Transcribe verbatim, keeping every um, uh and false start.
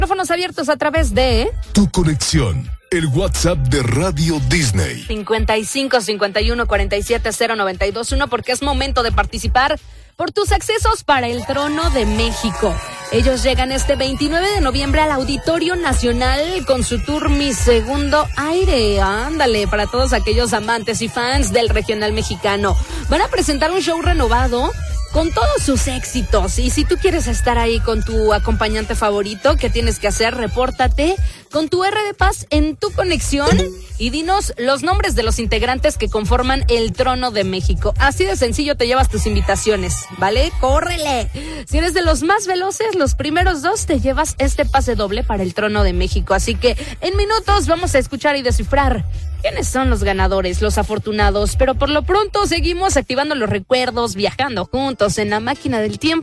Micrófonos abiertos a través de Tu Conexión, el WhatsApp de Radio Disney. cincuenta y cinco, cincuenta y uno, cuarenta y siete, cero noventa y dos uno, porque es momento de participar por tus accesos para el Trono de México. Ellos llegan este veintinueve de noviembre al Auditorio Nacional con su tour Mi Segundo Aire. Ándale, para todos aquellos amantes y fans del regional mexicano. Van a presentar un show renovado con todos sus éxitos. Y si tú quieres estar ahí con tu acompañante favorito, ¿qué tienes que hacer? Repórtate con tu R de Paz en Tu Conexión y dinos los nombres de los integrantes que conforman el Trono de México. Así de sencillo te llevas tus invitaciones, ¿vale? ¡Córrele! Si eres de los más veloces, los primeros dos te llevas este pase doble para el Trono de México. Así que en minutos vamos a escuchar y descifrar quiénes son los ganadores, los afortunados. Pero por lo pronto seguimos activando los recuerdos, viajando juntos en la máquina del tiempo.